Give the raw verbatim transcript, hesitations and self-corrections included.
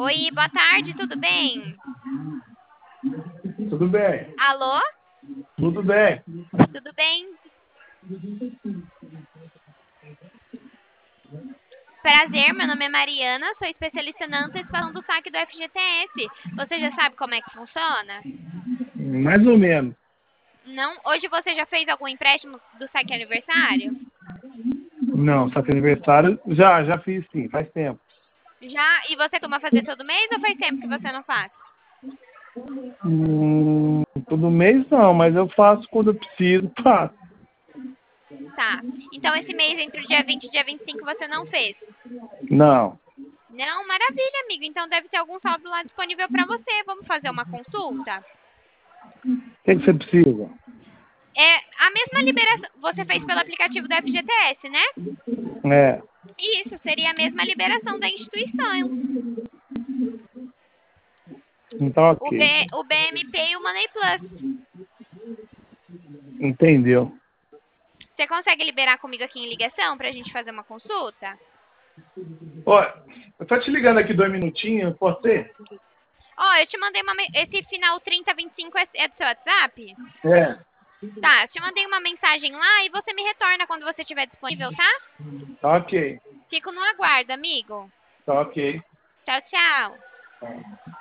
Oi, boa tarde, tudo bem? Tudo bem, Alô? tudo bem. Tudo bem? Prazer, meu nome é Mariana, sou especialista na antecipação do saque do F G T S. Você já sabe como é que funciona? Mais ou menos. Não? Hoje você já fez algum empréstimo do saque aniversário? Não, só que aniversário já, já fiz sim, faz tempo. Já? E você costuma fazer todo mês ou faz tempo que você não faz? Hum, todo mês não, mas eu faço quando eu preciso, faço. Tá. Então esse mês entre o dia vinte e o dia vinte e cinco você não fez? Não. Não? Maravilha, amigo. Então deve ter algum saldo lá disponível para você. Vamos fazer uma consulta? O que, que você precisa? É a mesma liberação. Você fez pelo aplicativo do F G T S, né? É, Isso, seria a mesma liberação da instituição. então O, B, ok. o B M P e o Money Plus. Entendeu. Você consegue liberar comigo aqui em ligação pra gente fazer uma consulta? Olha, eu tô te ligando aqui dois minutinhos, pode ser? Ó, eu te mandei uma. me- Esse final trinta vinte e cinco é, é do seu WhatsApp? É, Tá, te mandei uma mensagem lá e você me retorna quando você estiver disponível, tá? tá ok, Fico no aguardo, amigo. tá ok. Tchau, tchau.